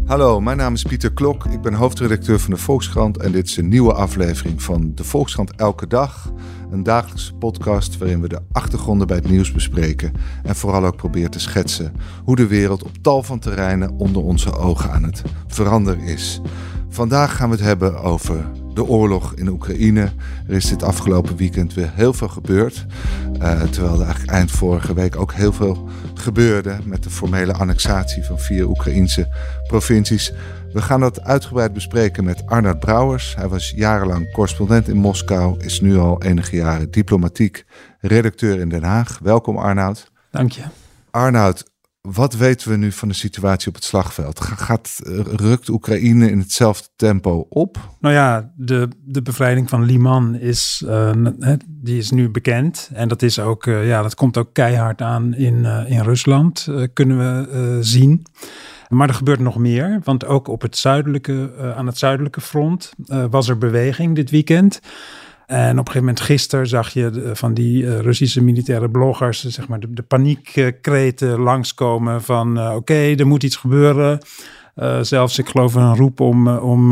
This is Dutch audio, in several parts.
Hallo, mijn naam is Pieter Klok. Ik ben hoofdredacteur van de Volkskrant en dit is een nieuwe aflevering van de Volkskrant Elke Dag. Een dagelijkse podcast waarin we de achtergronden bij het nieuws bespreken en vooral ook proberen te schetsen hoe de wereld op tal van terreinen onder onze ogen aan het veranderen is. Vandaag gaan we het hebben over de oorlog in Oekraïne. Er is dit afgelopen weekend weer heel veel gebeurd. Terwijl er eigenlijk eind vorige week ook heel veel gebeurde met de formele annexatie van 4 Oekraïnse provincies. We gaan dat uitgebreid bespreken met Arnoud Brouwers. Hij was jarenlang correspondent in Moskou, is nu al enige jaren diplomatiek redacteur in Den Haag. Welkom Arnoud. Dank je. Arnoud, wat weten we nu van de situatie op het slagveld? Rukt Oekraïne in hetzelfde tempo op? Nou ja, de bevrijding van Liman is nu bekend. En dat is ook, dat komt ook keihard aan in Rusland, kunnen we zien. Maar er gebeurt nog meer, want ook op aan het zuidelijke front was er beweging dit weekend. En op een gegeven moment gisteren zag je van die Russische militaire bloggers, zeg maar, de paniekkreten langskomen van oké, er moet iets gebeuren. Zelfs, ik geloof, een roep om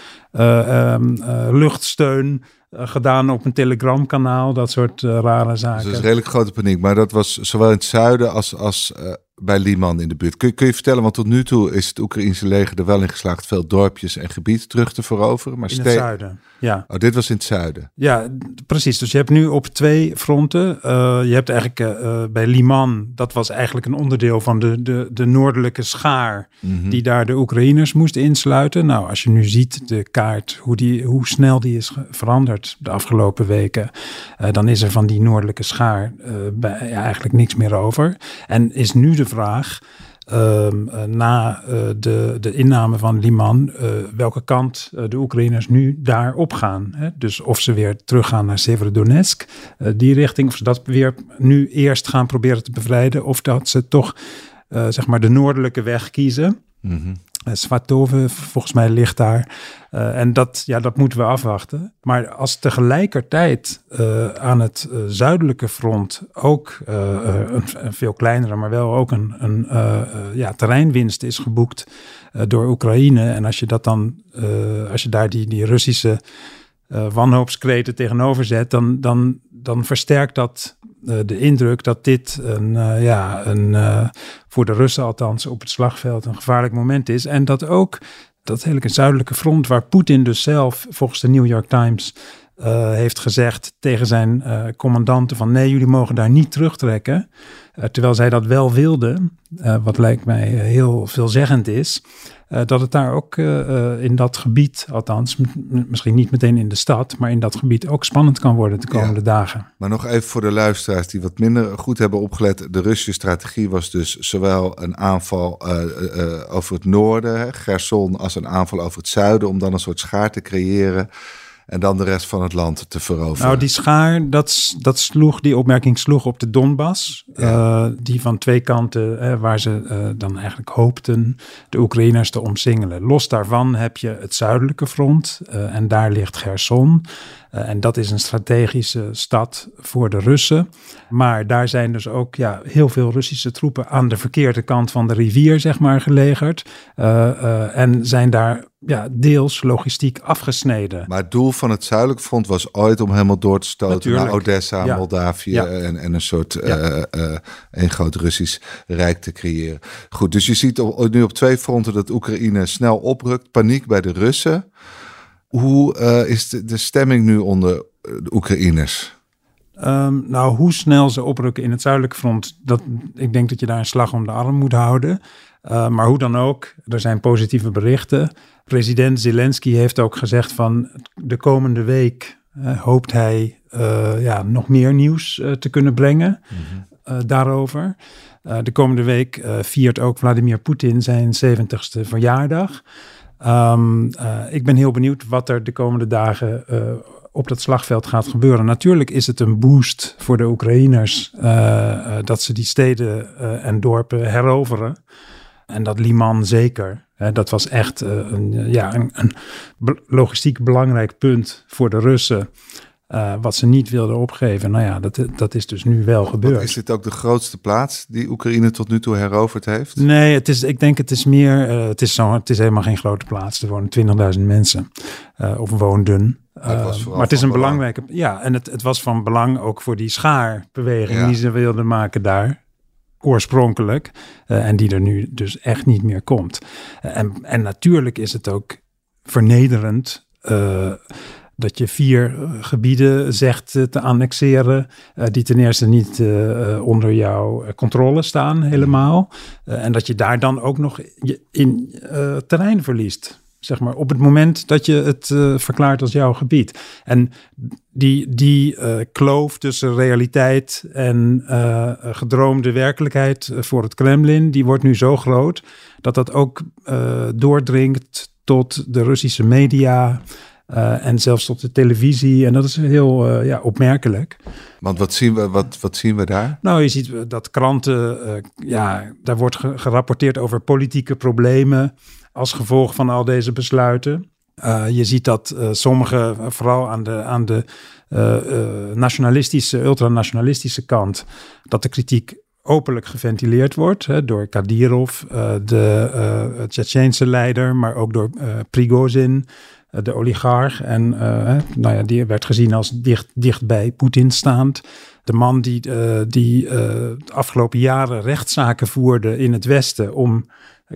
luchtsteun gedaan op een telegramkanaal, dat soort rare zaken. Dus dat is redelijk grote paniek, maar dat was zowel in het zuiden als bij Liman in de buurt. Kun je vertellen, want tot nu toe is het Oekraïense leger er wel in geslaagd veel dorpjes en gebied terug te veroveren. Maar in het zuiden, ja. Oh, dit was in het zuiden. Ja, precies. Dus je hebt nu op 2 fronten. Je hebt eigenlijk bij Liman, dat was eigenlijk een onderdeel van de noordelijke schaar, die daar de Oekraïners moest insluiten. Nou, als je nu ziet de kaart, hoe snel die is veranderd de afgelopen weken, dan is er van die noordelijke schaar eigenlijk niks meer over. En is nu de vraag, na de inname van Liman, welke kant de Oekraïners nu daar opgaan. Hè? Dus of ze weer teruggaan naar Severodonetsk, die richting, of ze dat weer nu eerst gaan proberen te bevrijden, of dat ze toch zeg maar de noordelijke weg kiezen. Svatove, volgens mij ligt daar. En dat moeten we afwachten. Maar als tegelijkertijd aan het zuidelijke front ook een veel kleinere, maar wel ook een terreinwinst is geboekt door Oekraïne. En als je dat dan, als je daar die Russische wanhoopskreten tegenover zet, dan versterkt dat de indruk dat dit voor de Russen althans op het slagveld een gevaarlijk moment is. En dat ook dat hele zuidelijke front, waar Poetin dus zelf volgens de New York Times heeft gezegd tegen zijn commandanten van nee, jullie mogen daar niet terugtrekken. Terwijl zij dat wel wilden, wat lijkt mij heel veelzeggend is. Dat het daar ook in dat gebied, althans misschien niet meteen in de stad, maar in dat gebied ook spannend kan worden de komende dagen. Maar nog even voor de luisteraars die wat minder goed hebben opgelet. De Russische strategie was dus zowel een aanval over het noorden, Cherson, als een aanval over het zuiden, om dan een soort schaar te creëren en dan de rest van het land te veroveren. Nou, die schaar, die opmerking sloeg op de Donbass. Ja. Die van 2 kanten, waar ze dan eigenlijk hoopten de Oekraïners te omsingelen. Los daarvan heb je het zuidelijke front en daar ligt Cherson. En dat is een strategische stad voor de Russen. Maar daar zijn dus ook heel veel Russische troepen aan de verkeerde kant van de rivier, zeg maar, gelegerd. En zijn daar deels logistiek afgesneden. Maar het doel van het zuidelijke front was ooit om helemaal door te stoten naar Odessa, Moldavië en een soort een groot Russisch rijk te creëren. Goed, dus je ziet nu op 2 fronten dat Oekraïne snel oprukt, paniek bij de Russen. Hoe is de stemming nu onder de Oekraïners? Hoe snel ze oprukken in het zuidelijke front, ik denk dat je daar een slag om de arm moet houden. Maar hoe dan ook, er zijn positieve berichten. President Zelensky heeft ook gezegd van de komende week hoopt hij nog meer nieuws te kunnen brengen daarover. De komende week viert ook Vladimir Poetin zijn 70ste verjaardag. Ik ben heel benieuwd wat er de komende dagen op dat slagveld gaat gebeuren. Natuurlijk is het een boost voor de Oekraïners dat ze die steden en dorpen heroveren. En dat Liman zeker. Dat was echt een logistiek belangrijk punt voor de Russen. Wat ze niet wilden opgeven. Nou ja, dat is dus nu wel gebeurd. Is dit ook de grootste plaats die Oekraïne tot nu toe heroverd heeft? Nee, ik denk het is meer... het is helemaal geen grote plaats. Er wonen 20.000 mensen of woonden. Maar het is een belangrijke... Ja, en het was van belang ook voor die schaarbeweging die ze wilden maken daar. Oorspronkelijk. En die er nu dus echt niet meer komt. En natuurlijk is het ook vernederend... dat je 4 gebieden zegt te annexeren... die ten eerste niet onder jouw controle staan helemaal. En dat je daar dan ook nog in terrein verliest. Zeg maar, op het moment dat je het verklaart als jouw gebied. En die kloof tussen realiteit en gedroomde werkelijkheid voor het Kremlin... die wordt nu zo groot dat ook doordringt tot de Russische media... en zelfs tot de televisie. En dat is heel opmerkelijk. Want wat zien we daar? Nou, je ziet dat kranten... daar wordt gerapporteerd over politieke problemen... als gevolg van al deze besluiten. Je ziet dat sommige, vooral aan de nationalistische, ultranationalistische kant... dat de kritiek openlijk geventileerd wordt door Kadyrov, de Tsjetsjeense leider... maar ook door Prigozhin... de oligarch. En die werd gezien als dicht bij Poetin staand. De man die de afgelopen jaren rechtszaken voerde in het Westen... om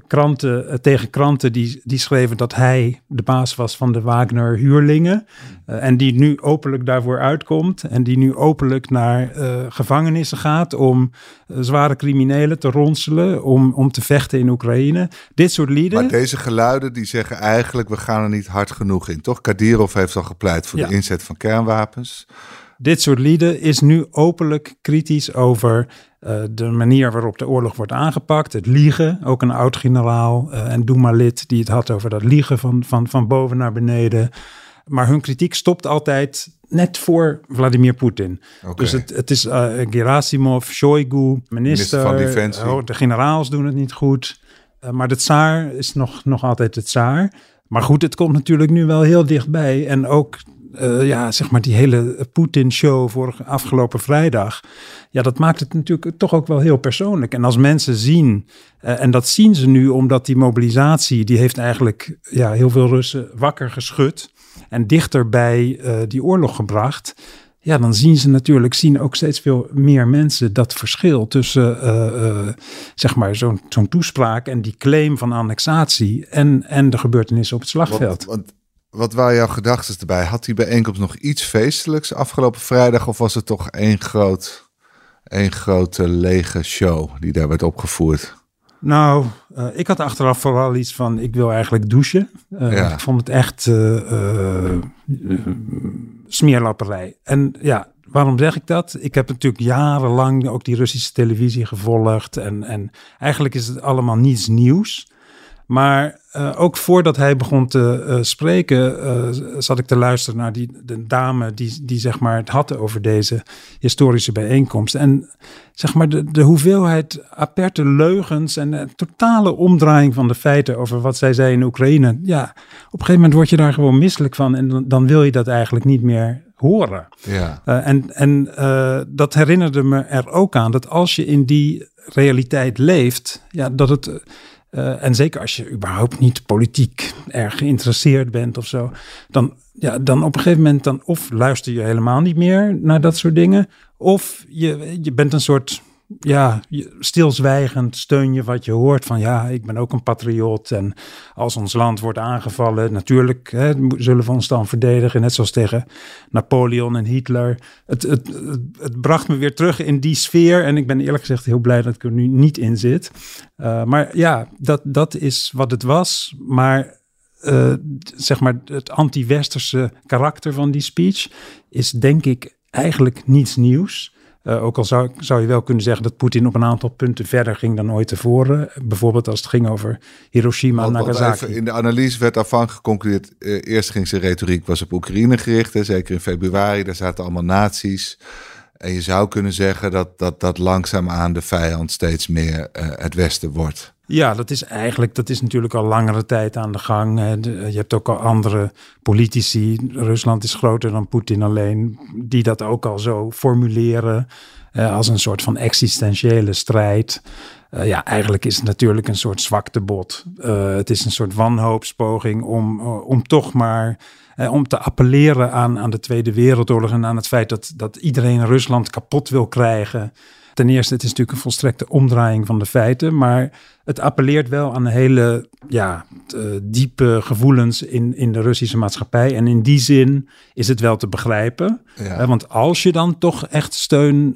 tegen kranten die schreven dat hij de baas was van de Wagner-huurlingen. En die nu openlijk daarvoor uitkomt. En die nu openlijk naar gevangenissen gaat om zware criminelen te ronselen. Om te vechten in Oekraïne. Dit soort lieden. Maar deze geluiden die zeggen eigenlijk we gaan er niet hard genoeg in. Toch? Kadyrov heeft al gepleit voor de inzet van kernwapens. Dit soort lieden is nu openlijk kritisch over de manier waarop de oorlog wordt aangepakt. Het liegen, ook een oud-generaal en Douma-lid die het had over dat liegen van boven naar beneden. Maar hun kritiek stopt altijd net voor Vladimir Poetin. Okay. Dus het is Gerasimov, Shoigu, minister van Defensie. De generaals doen het niet goed. Maar de tsaar is nog altijd de tsaar. Maar goed, het komt natuurlijk nu wel heel dichtbij. En ook die hele Poetin-show afgelopen vrijdag. Ja, dat maakt het natuurlijk toch ook wel heel persoonlijk. En als mensen zien, en dat zien ze nu omdat die mobilisatie... die heeft eigenlijk heel veel Russen wakker geschud... en dichter bij die oorlog gebracht... Ja, dan zien ook steeds veel meer mensen dat verschil tussen zo'n toespraak en die claim van annexatie en de gebeurtenissen op het slagveld. Wat waren jouw gedachten erbij? Had die bijeenkomst nog iets feestelijks afgelopen vrijdag of was het toch één grote lege show die daar werd opgevoerd? Nou, ik had achteraf vooral iets van, ik wil eigenlijk douchen. Ik vond het echt smeerlapperij. En ja, waarom zeg ik dat? Ik heb natuurlijk jarenlang ook die Russische televisie gevolgd. En eigenlijk is het allemaal niets nieuws. Maar ook voordat hij begon te spreken, zat ik te luisteren naar de dame die zeg maar het had over deze historische bijeenkomst. En zeg maar de hoeveelheid aperte leugens en de totale omdraaiing van de feiten over wat zij zei in Oekraïne. Ja, op een gegeven moment word je daar gewoon misselijk van en dan wil je dat eigenlijk niet meer horen. Ja. Dat herinnerde me er ook aan dat als je in die realiteit leeft, ja, dat het... en zeker als je überhaupt niet politiek erg geïnteresseerd bent of zo, dan op een gegeven moment of luister je helemaal niet meer naar dat soort dingen, of je bent een soort stilzwijgend steun je wat je hoort van ik ben ook een patriot en als ons land wordt aangevallen, natuurlijk zullen we ons dan verdedigen, net zoals tegen Napoleon en Hitler. Het bracht me weer terug in die sfeer en ik ben eerlijk gezegd heel blij dat ik er nu niet in zit. Maar ja, dat is wat het was, maar zeg maar het anti-westerse karakter van die speech is denk ik eigenlijk niets nieuws. Ook al zou je wel kunnen zeggen dat Poetin op een aantal punten verder ging dan ooit tevoren. Bijvoorbeeld als het ging over Hiroshima en Nagasaki. In de analyse werd daarvan geconcludeerd. Eerst ging zijn retoriek was op Oekraïne gericht. Zeker in februari, daar zaten allemaal nazi's. En je zou kunnen zeggen dat langzaamaan de vijand steeds meer het Westen wordt. Ja, dat is natuurlijk al langere tijd aan de gang. Je hebt ook al andere politici. Rusland is groter dan Poetin alleen, die dat ook al zo formuleren als een soort van existentiële strijd. Eigenlijk is het natuurlijk een soort zwaktebod. Het is een soort wanhoopspoging om toch maar om te appelleren aan de Tweede Wereldoorlog en aan het feit dat iedereen Rusland kapot wil krijgen. Ten eerste, het is natuurlijk een volstrekte omdraaiing van de feiten, maar het appelleert wel aan hele diepe gevoelens in de Russische maatschappij. En in die zin is het wel te begrijpen. Ja. Want als je dan toch echt steun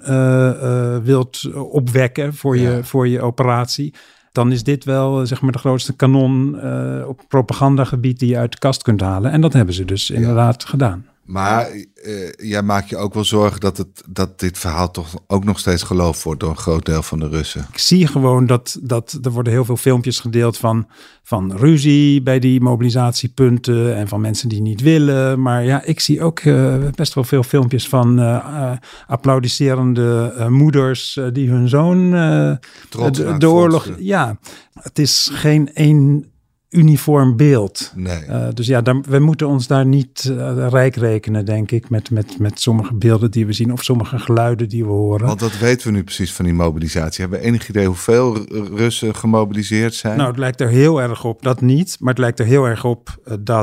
wilt opwekken voor je operatie, dan is dit wel zeg maar de grootste kanon op propagandagebied die je uit de kast kunt halen. En dat hebben ze dus inderdaad gedaan. Maar jij maakt je ook wel zorgen dat dit verhaal toch ook nog steeds geloofd wordt door een groot deel van de Russen. Ik zie gewoon dat er worden heel veel filmpjes gedeeld van ruzie bij die mobilisatiepunten en van mensen die niet willen. Maar ja, ik zie ook best wel veel filmpjes van applaudisserende moeders die hun zoon de oorlog... Ja, het is geen één uniform beeld. Nee. Dus ja, we moeten ons daar niet rijk rekenen, denk ik, met sommige beelden die we zien of sommige geluiden die we horen. Want wat weten we nu precies van die mobilisatie? Hebben we enig idee hoeveel Russen gemobiliseerd zijn? Nou, het lijkt er heel erg op, dat niet, maar het lijkt er heel erg op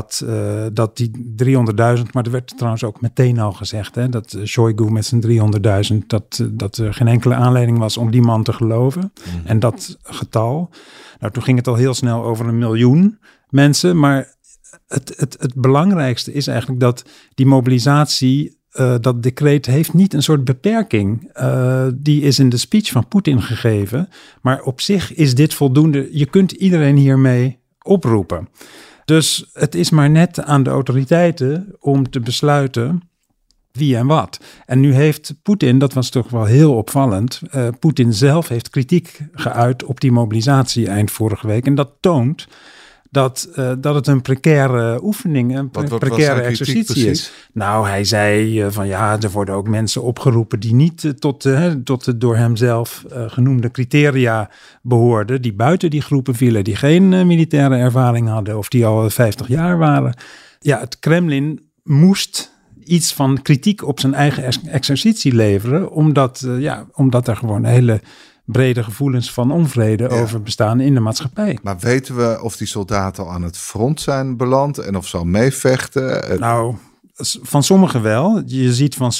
dat die 300.000, maar er werd trouwens ook meteen al gezegd, hè, dat Shoigu met zijn 300.000, dat er geen enkele aanleiding was om die man te geloven. En dat getal, nou, toen ging het al heel snel over 1 miljoen mensen, maar het belangrijkste is eigenlijk dat die mobilisatie, dat decreet heeft niet een soort beperking. Die is in de speech van Poetin gegeven, maar op zich is dit voldoende. Je kunt iedereen hiermee oproepen. Dus het is maar net aan de autoriteiten om te besluiten wie en wat. En nu heeft Poetin, dat was toch wel heel opvallend, Poetin zelf heeft kritiek geuit op die mobilisatie eind vorige week. En dat toont dat het een precaire oefening, een precaire exercitie is. Nou, hij zei van ja, er worden ook mensen opgeroepen die niet tot de door hemzelf genoemde criteria behoorden, die buiten die groepen vielen, die geen militaire ervaring hadden of die al 50 jaar waren. Ja, het Kremlin moest iets van kritiek op zijn eigen exercitie leveren, omdat er gewoon hele brede gevoelens van onvrede over bestaan in de maatschappij. Maar weten we of die soldaten al aan het front zijn beland en of ze al meevechten? Nou, van sommigen wel. Je ziet van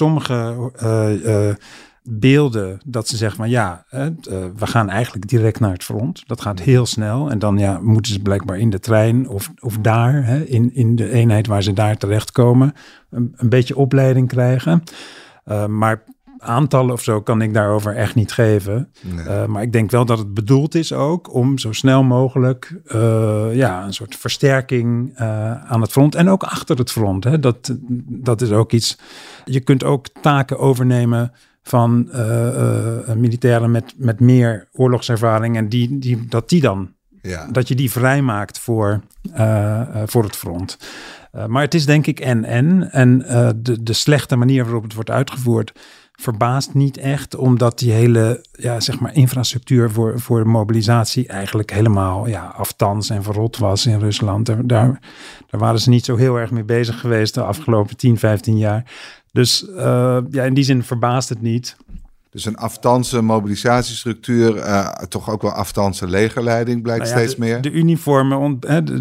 sommige beelden dat ze zeggen van we gaan eigenlijk direct naar het front. Dat gaat heel snel en dan moeten ze blijkbaar in de trein of daar, in de eenheid waar ze daar terechtkomen, een beetje opleiding krijgen. Maar aantallen of zo kan ik daarover echt niet geven. Nee. Maar ik denk wel dat het bedoeld is ook om zo snel mogelijk een soort versterking aan het front en ook achter het front. Hè. Dat is ook iets. Je kunt ook taken overnemen van militairen met meer oorlogservaring en dat je die vrijmaakt voor het front. Maar het is denk ik en de slechte manier waarop het wordt uitgevoerd verbaast niet echt, omdat die hele infrastructuur voor de mobilisatie eigenlijk helemaal aftans en verrot was in Rusland. Daar waren ze niet zo heel erg mee bezig geweest de afgelopen 10, 15 jaar. Dus in die zin verbaast het niet. Dus een aftanse mobilisatiestructuur, toch ook wel aftanse legerleiding blijkt steeds meer. De uniformen,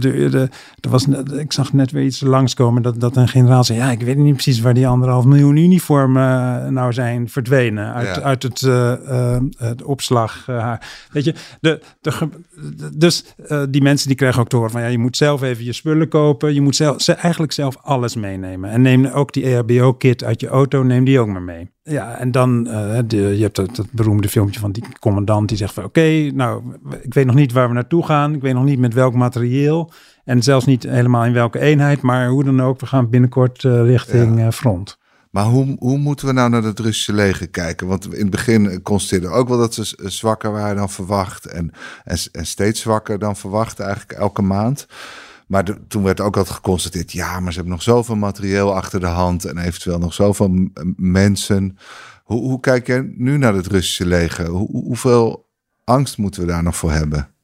ik zag net weer iets langskomen dat een generaal zei, ik weet niet precies waar die 1,5 miljoen uniformen nou zijn verdwenen uit het opslag. Weet je, dus die mensen die krijgen ook te horen van je moet zelf even je spullen kopen, je moet eigenlijk zelf alles meenemen. En neem ook die EHBO-kit uit je auto, neem die ook maar mee. Ja, en dan, je hebt dat beroemde filmpje van die commandant die zegt van oké, nou, ik weet nog niet waar we naartoe gaan. Ik weet nog niet met welk materieel. En zelfs niet helemaal in welke eenheid. Maar hoe dan ook, we gaan binnenkort richting front. Maar hoe moeten we nou naar het Russische leger kijken? Want in het begin constateerden ook wel dat ze zwakker waren dan verwacht. En steeds zwakker dan verwacht eigenlijk elke maand. Maar toen werd ook altijd geconstateerd, maar ze hebben nog zoveel materieel achter de hand en eventueel nog zoveel mensen. Hoe kijk jij nu naar het Russische leger? Hoeveel angst moeten we daar nog voor hebben?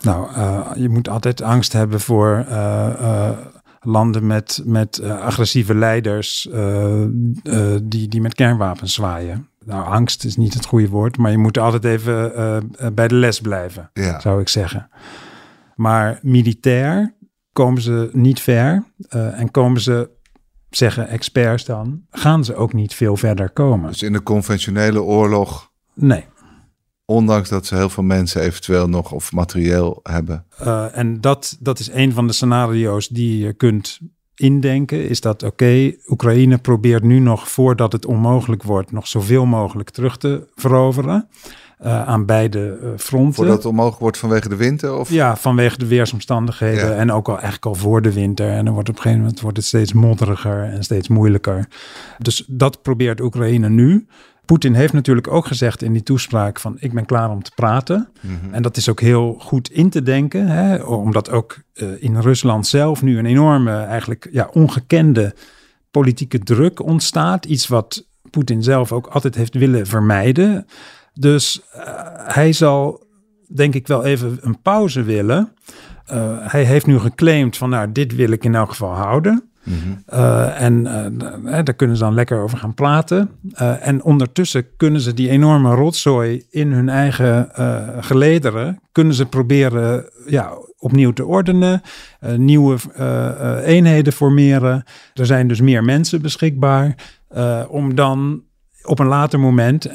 Nou, je moet altijd angst hebben voor landen met agressieve leiders die met kernwapens zwaaien. Nou, angst is niet het goede woord, maar je moet altijd even bij de les blijven, zou ik zeggen. Maar militair komen ze niet ver en komen ze, zeggen experts dan, gaan ze ook niet veel verder komen. Dus in de conventionele oorlog? Nee. Ondanks dat ze heel veel mensen eventueel nog of materieel hebben. En dat is een van de scenario's die je kunt indenken. Is dat Oekraïne probeert nu nog, voordat het onmogelijk wordt, nog zoveel mogelijk terug te veroveren. Aan beide fronten. Voordat het onmogelijk wordt vanwege de winter? Of? Ja, vanwege de weersomstandigheden. Ja. En ook eigenlijk al voor de winter. En dan wordt op een gegeven moment wordt het steeds modderiger en steeds moeilijker. Dus dat probeert Oekraïne nu. Poetin heeft natuurlijk ook gezegd in die toespraak van ik ben klaar om te praten. Mm-hmm. En dat is ook heel goed in te denken. Hè? Omdat ook in Rusland zelf nu een enorme, eigenlijk ongekende politieke druk ontstaat. Iets wat Poetin zelf ook altijd heeft willen vermijden. Dus hij zal denk ik wel even een pauze willen. Hij heeft nu geclaimd van dit wil ik in elk geval houden. Mm-hmm. Daar kunnen ze dan lekker over gaan praten. En ondertussen kunnen ze die enorme rotzooi in hun eigen gelederen, kunnen ze proberen opnieuw te ordenen, nieuwe eenheden formeren. Er zijn dus meer mensen beschikbaar om dan op een later moment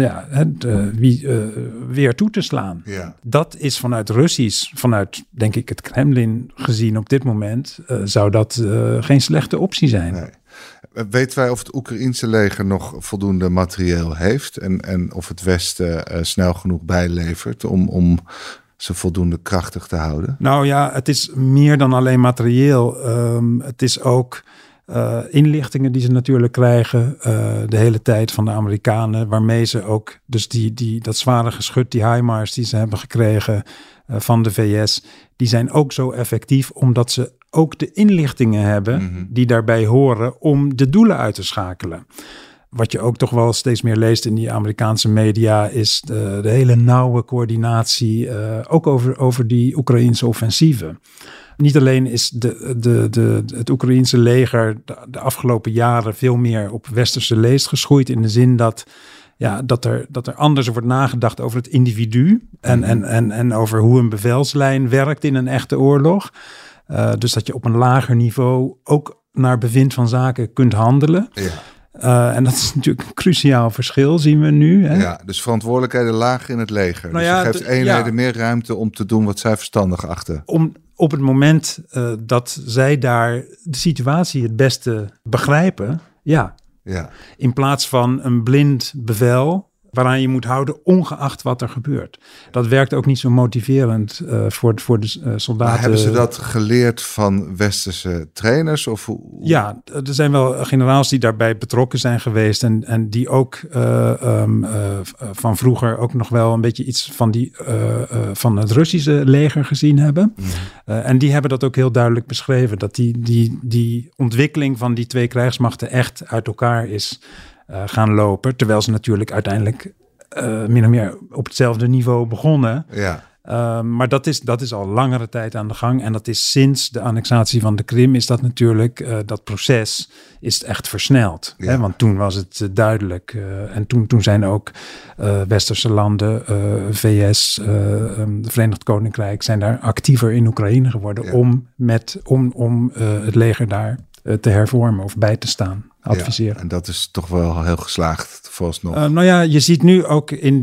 weer toe te slaan. Ja. Dat is vanuit denk ik het Kremlin gezien op dit moment, zou dat geen slechte optie zijn. Nee. Weten wij of het Oekraïense leger nog voldoende materieel heeft en of het Westen snel genoeg bijlevert om ze voldoende krachtig te houden? Nou ja, het is meer dan alleen materieel. Het is ook inlichtingen die ze natuurlijk krijgen de hele tijd van de Amerikanen, waarmee ze ook dus dat zware geschut, die HIMARS die ze hebben gekregen van de VS, die zijn ook zo effectief omdat ze ook de inlichtingen hebben die daarbij horen om de doelen uit te schakelen. Wat je ook toch wel steeds meer leest in die Amerikaanse media is de hele nauwe coördinatie, ook over die Oekraïnse offensieven. Niet alleen is het Oekraïense leger de afgelopen jaren veel meer op westerse leest geschoeid, in de zin dat er anders wordt nagedacht over het individu en over hoe een bevelslijn werkt in een echte oorlog. Dus dat je op een lager niveau ook naar bevind van zaken kunt handelen. Ja. En dat is natuurlijk een cruciaal verschil, zien we nu. Hè? Ja, dus verantwoordelijkheden lager in het leger. Dus je geeft eenheden meer ruimte om te doen wat zij verstandig achten. Op het moment dat zij daar de situatie het beste begrijpen, in plaats van een blind bevel waaraan je moet houden, ongeacht wat er gebeurt. Dat werkt ook niet zo motiverend voor de soldaten. Maar hebben ze dat geleerd van westerse trainers? Of Ja, er zijn wel generaals die daarbij betrokken zijn geweest en die ook van vroeger ook nog wel een beetje iets van het Russische leger gezien hebben. En die hebben dat ook heel duidelijk beschreven, dat die ontwikkeling van die twee krijgsmachten echt uit elkaar is gaan lopen, terwijl ze natuurlijk uiteindelijk min of meer op hetzelfde niveau begonnen. Ja. Maar dat is al langere tijd aan de gang. En dat is sinds de annexatie van de Krim is dat natuurlijk, dat proces is echt versneld. Ja. Hè? Want toen was het duidelijk. En toen zijn ook westerse landen, VS, de Verenigd Koninkrijk, zijn daar actiever in Oekraïne geworden om het leger daar te hervormen of bij te staan. Adviseren. Ja, en dat is toch wel heel geslaagd vooralsnog. Je ziet nu ook in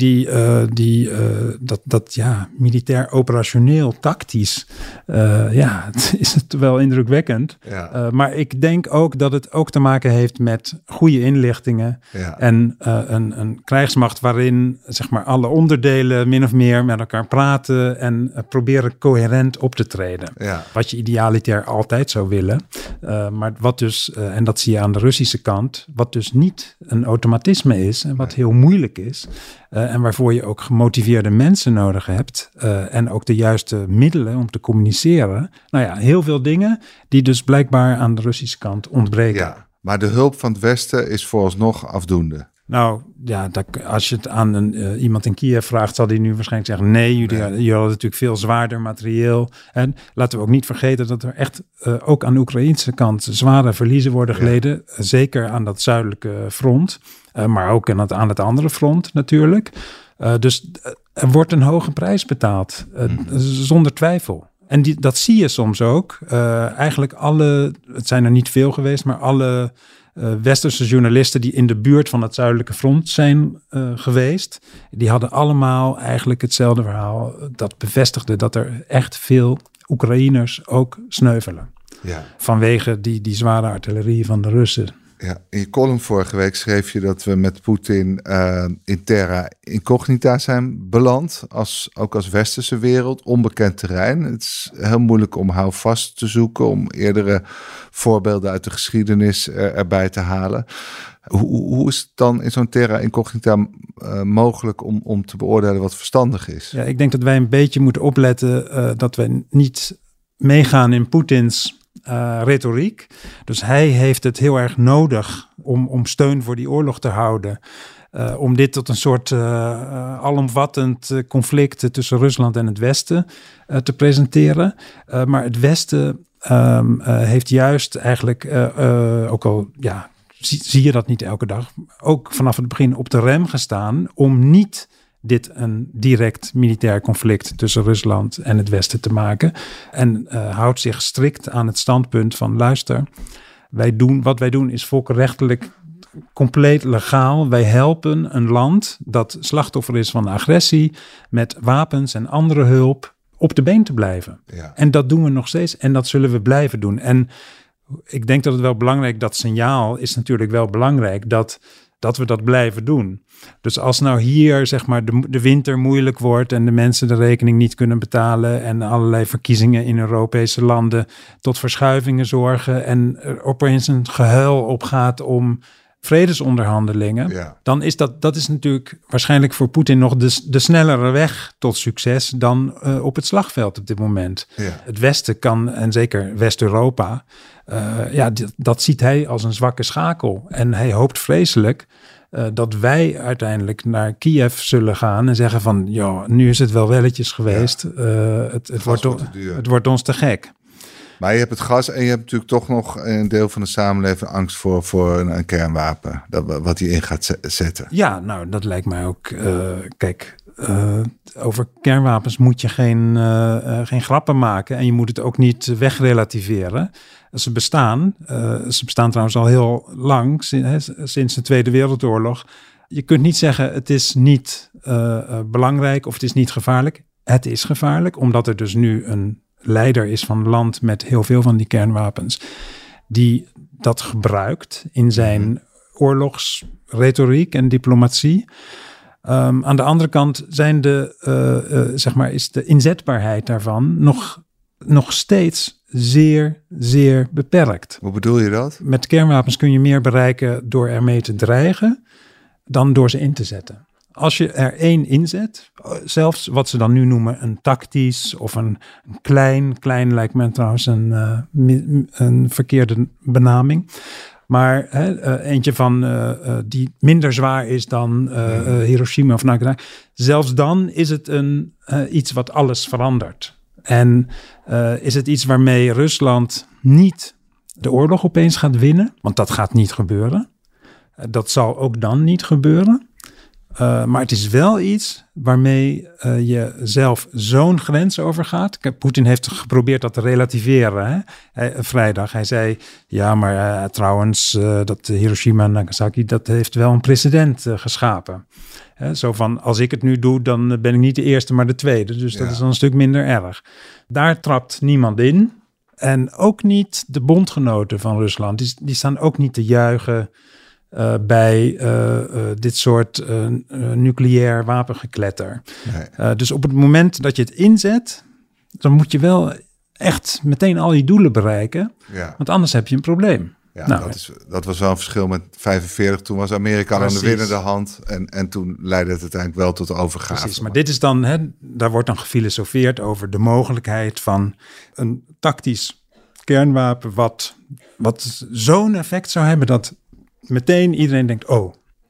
dat militair operationeel tactisch. Het is het wel indrukwekkend. Ja. Maar ik denk ook dat het ook te maken heeft met goede inlichtingen. Ja. En een krijgsmacht waarin zeg maar alle onderdelen min of meer met elkaar praten en proberen coherent op te treden. Ja. Wat je idealiter altijd zou willen. Maar wat dus, en dat zie je aan de Russische kant, wat dus niet een automatisme is en wat heel moeilijk is en waarvoor je ook gemotiveerde mensen nodig hebt en ook de juiste middelen om te communiceren. Heel veel dingen die dus blijkbaar aan de Russische kant ontbreken. Ja, maar de hulp van het Westen is vooralsnog afdoende. Nou ja, als je het aan iemand in Kiev vraagt, zal die nu waarschijnlijk zeggen nee, jullie hadden natuurlijk veel zwaarder materieel. En laten we ook niet vergeten dat er echt ook aan de Oekraïnse kant zware verliezen worden geleden. Zeker aan dat zuidelijke front, maar ook aan het andere front natuurlijk. Dus er wordt een hoge prijs betaald, zonder twijfel. En dat zie je soms ook. Eigenlijk het zijn er niet veel geweest, maar alle westerse journalisten die in de buurt van het zuidelijke front zijn geweest, die hadden allemaal eigenlijk hetzelfde verhaal. Dat bevestigde dat er echt veel Oekraïners ook sneuvelen. Ja. Vanwege die zware artillerie van de Russen. Ja, in je column vorige week schreef je dat we met Poetin in terra incognita zijn beland. Ook als westerse wereld, onbekend terrein. Het is heel moeilijk om houvast te zoeken, om eerdere voorbeelden uit de geschiedenis erbij te halen. Hoe is het dan in zo'n terra incognita mogelijk om te beoordelen wat verstandig is? Ja, ik denk dat wij een beetje moeten opletten dat we niet meegaan in Poetins retoriek. Dus hij heeft het heel erg nodig om steun voor die oorlog te houden. Om dit tot een soort alomvattend conflict tussen Rusland en het Westen te presenteren. Maar het Westen heeft juist eigenlijk, ook al zie je dat niet elke dag, ook vanaf het begin op de rem gestaan om niet dit een direct militair conflict tussen Rusland en het Westen te maken. En houdt zich strikt aan het standpunt van luister, wat wij doen is volkenrechtelijk compleet legaal. Wij helpen een land dat slachtoffer is van agressie met wapens en andere hulp op de been te blijven. Ja. En dat doen we nog steeds en dat zullen we blijven doen. En ik denk dat het wel belangrijk, dat signaal is natuurlijk wel belangrijk dat we dat blijven doen. Dus als nou hier zeg maar de winter moeilijk wordt en de mensen de rekening niet kunnen betalen en allerlei verkiezingen in Europese landen tot verschuivingen zorgen en er opeens een gehuil opgaat om vredesonderhandelingen, dan is dat is natuurlijk waarschijnlijk voor Poetin nog de snellere weg tot succes dan op het slagveld op dit moment. Ja. Het Westen kan, en zeker West-Europa, dat ziet hij als een zwakke schakel. En hij hoopt vreselijk dat wij uiteindelijk naar Kiev zullen gaan en zeggen van, nu is het wel welletjes geweest. Ja. Het wordt ons te gek. Maar je hebt het gas en je hebt natuurlijk toch nog een deel van de samenleving angst voor een kernwapen. Wat hij in gaat zetten. Ja, nou dat lijkt mij ook. Over kernwapens moet je geen grappen maken. En je moet het ook niet wegrelativeren. Ze bestaan trouwens al heel lang, sinds de Tweede Wereldoorlog. Je kunt niet zeggen het is niet belangrijk of het is niet gevaarlijk. Het is gevaarlijk, omdat er dus nu een leider is van een land met heel veel van die kernwapens, die dat gebruikt in zijn oorlogsretoriek en diplomatie. Aan de andere kant zijn is de inzetbaarheid daarvan nog steeds zeer, zeer beperkt. Hoe bedoel je dat? Met kernwapens kun je meer bereiken door ermee te dreigen dan door ze in te zetten. Als je er één inzet, zelfs wat ze dan nu noemen een tactisch of een klein lijkt me trouwens een verkeerde benaming. Maar eentje van die minder zwaar is dan Hiroshima of Nagasaki. Zelfs dan is het iets wat alles verandert. En is het iets waarmee Rusland niet de oorlog opeens gaat winnen? Want dat gaat niet gebeuren. Dat zal ook dan niet gebeuren. Maar het is wel iets waarmee je zelf zo'n grens overgaat. Poetin heeft geprobeerd dat te relativeren vrijdag. Hij zei, trouwens, dat Hiroshima en Nagasaki, dat heeft wel een precedent geschapen. Zo van, als ik het nu doe, dan ben ik niet de eerste, maar de tweede. Dus dat is dan een stuk minder erg. Daar trapt niemand in. En ook niet de bondgenoten van Rusland. Die staan ook niet te juichen bij dit soort nucleair wapengekletter. Nee. Dus op het moment dat je het inzet, dan moet je wel echt meteen al je doelen bereiken. Ja. Want anders heb je een probleem. Ja, dat was wel een verschil met 1945. Toen was Amerika aan de winnende hand. En toen leidde het uiteindelijk wel tot de overgave. Precies, maar dit is dan, daar wordt dan gefilosofeerd over de mogelijkheid van een tactisch kernwapen wat zo'n effect zou hebben dat meteen iedereen denkt,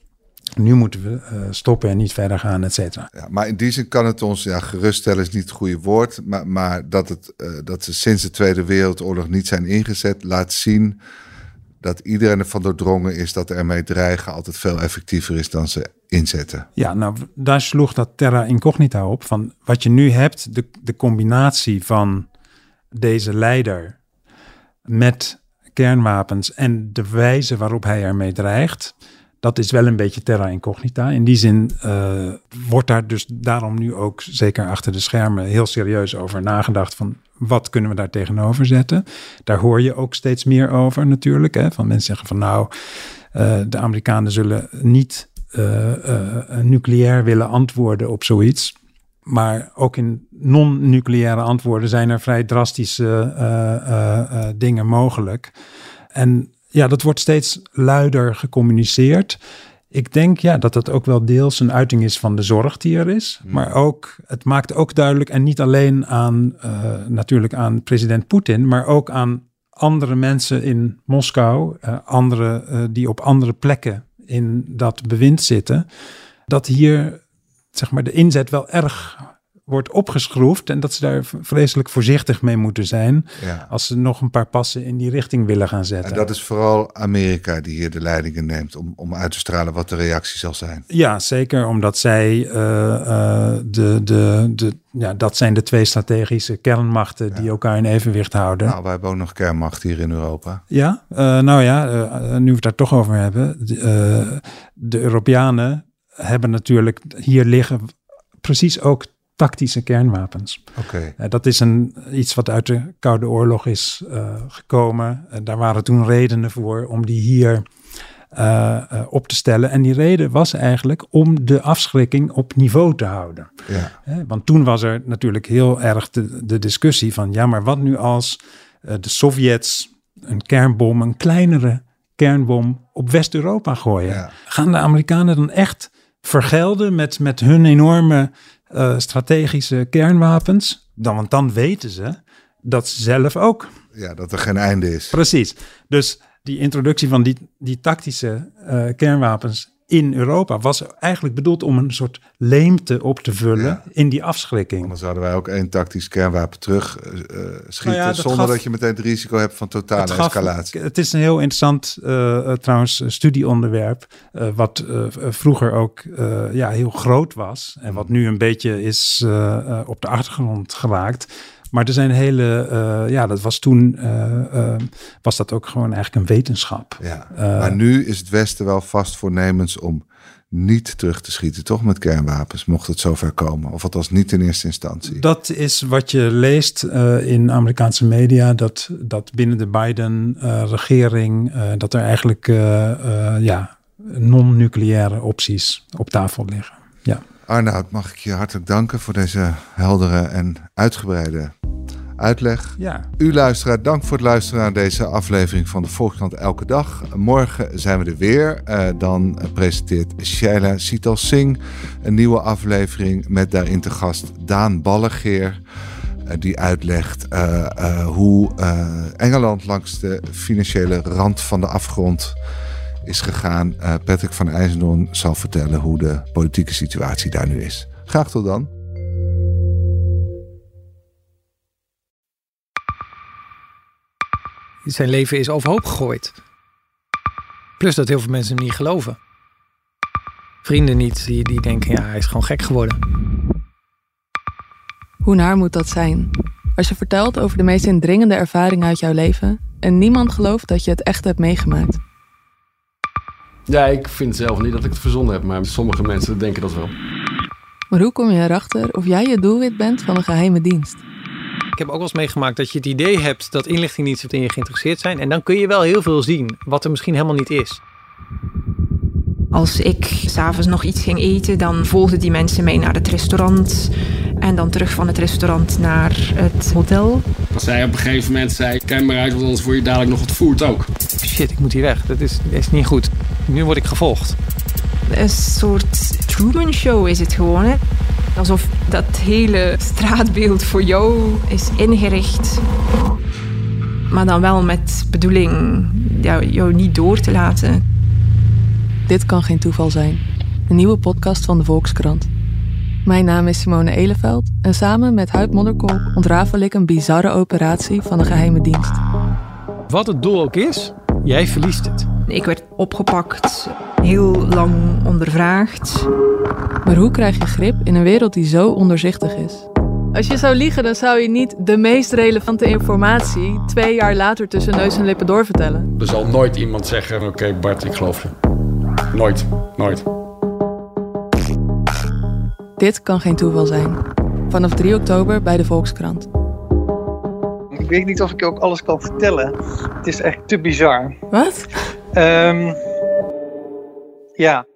Nu moeten we stoppen en niet verder gaan, et cetera. Ja, maar in die zin kan het ons, geruststellen is niet het goede woord, maar dat ze sinds de Tweede Wereldoorlog niet zijn ingezet, laat zien dat iedereen ervan doordrongen is dat ermee dreigen altijd veel effectiever is dan ze inzetten. Ja, nou, daar sloeg dat terra incognita op. Van wat je nu hebt, de combinatie van deze leider met kernwapens en de wijze waarop hij ermee dreigt, dat is wel een beetje terra incognita. In die zin wordt daar dus daarom nu ook zeker achter de schermen heel serieus over nagedacht van wat kunnen we daar tegenover zetten. Daar hoor je ook steeds meer over natuurlijk. Hè? Van mensen zeggen van nou, de Amerikanen zullen niet nucleair willen antwoorden op zoiets. Maar ook in non-nucleaire antwoorden zijn er vrij drastische dingen mogelijk. En ja, dat wordt steeds luider gecommuniceerd. Ik denk dat dat ook wel deels een uiting is van de zorg die er is. Maar ook, het maakt ook duidelijk, en niet alleen aan natuurlijk aan president Poetin, maar ook aan andere mensen in Moskou, anderen die op andere plekken in dat bewind zitten, dat hier zeg maar de inzet wel erg wordt opgeschroefd en dat ze daar vreselijk voorzichtig mee moeten zijn als ze nog een paar passen in die richting willen gaan zetten. En dat is vooral Amerika die hier de leidingen neemt om uit te stralen wat de reactie zal zijn. Ja, zeker, omdat zij dat zijn de twee strategische kernmachten die elkaar in evenwicht houden. Nou, wij hebben ook nog kernmacht hier in Europa. Ja, nu we het daar toch over hebben, de Europeanen hebben natuurlijk hier liggen precies ook tactische kernwapens. Okay. Dat is iets wat uit de Koude Oorlog is gekomen. Daar waren toen redenen voor om die hier op te stellen. En die reden was eigenlijk om de afschrikking op niveau te houden. Ja. Want toen was er natuurlijk heel erg de discussie van ja, maar wat nu als de Sovjets een kernbom, een kleinere kernbom op West-Europa gooien? Ja. Gaan de Amerikanen dan echt vergelden met hun enorme strategische kernwapens? Want dan weten ze dat ze zelf ook. Ja, dat er geen einde is. Precies. Dus die introductie van die tactische kernwapens in Europa was eigenlijk bedoeld om een soort leemte op te vullen in die afschrikking. Anders zouden wij ook één tactisch kernwapen terug schieten zonder dat je meteen het risico hebt van totale escalatie. Het is een heel interessant trouwens studieonderwerp wat vroeger ook heel groot was en wat nu een beetje is op de achtergrond geraakt. Maar er zijn dat was toen, was dat ook gewoon eigenlijk een wetenschap. Ja, maar nu is het Westen wel vast voornemens om niet terug te schieten, toch met kernwapens, mocht het zover komen. Of althans niet in eerste instantie. Dat is wat je leest in Amerikaanse media, dat binnen de Biden-regering, dat er eigenlijk non-nucleaire opties op tafel liggen. Ja. Arnoud, mag ik je hartelijk danken voor deze heldere en uitgebreide uitleg. Ja. U luisteraar, dank voor het luisteren naar deze aflevering van de Volkskrant Elke Dag. Morgen zijn we er weer. Dan presenteert Shaila Sital Singh een nieuwe aflevering met daarin te gast Daan Ballegeer. Die uitlegt hoe Engeland langs de financiële rand van de afgrond is gegaan. Patrick van IJzendoorn zal vertellen hoe de politieke situatie daar nu is. Graag tot dan. Zijn leven is overhoop gegooid. Plus dat heel veel mensen hem niet geloven. Vrienden niet, die denken, hij is gewoon gek geworden. Hoe naar moet dat zijn? Als je vertelt over de meest indringende ervaringen uit jouw leven en niemand gelooft dat je het echt hebt meegemaakt. Ja, ik vind zelf niet dat ik het verzonnen heb, maar sommige mensen denken dat wel. Maar hoe kom je erachter of jij het doelwit bent van een geheime dienst? Ik heb ook wel eens meegemaakt dat je het idee hebt dat inlichtingendiensten in je geïnteresseerd zijn. En dan kun je wel heel veel zien, wat er misschien helemaal niet is. Als ik 's avonds nog iets ging eten, dan volgden die mensen mij naar het restaurant. En dan terug van het restaurant naar het hotel. Als zij op een gegeven moment zei, kijk maar uit, want anders word je dadelijk nog wat voert ook. Shit, ik moet hier weg. Dat is niet goed. Nu word ik gevolgd. Een soort Truman Show is het gewoon, hè? Alsof dat hele straatbeeld voor jou is ingericht. Maar dan wel met bedoeling jou niet door te laten. Dit kan geen toeval zijn. een nieuwe podcast van de Volkskrant. Mijn naam is Simone Eleveld en samen met Huib Modderkolk ontrafel ik een bizarre operatie van de geheime dienst. Wat het doel ook is, jij verliest het. Ik werd opgepakt, heel lang ondervraagd. Maar hoe krijg je grip in een wereld die zo ondoorzichtig is? Als je zou liegen, dan zou je niet de meest relevante informatie 2 jaar later tussen neus en lippen doorvertellen. Er zal nooit iemand zeggen, oké, Bart, ik geloof je. Nooit. Dit kan geen toeval zijn. Vanaf 3 oktober bij de Volkskrant. Ik weet niet of ik ook alles kan vertellen. Het is echt te bizar. Wat? Ja.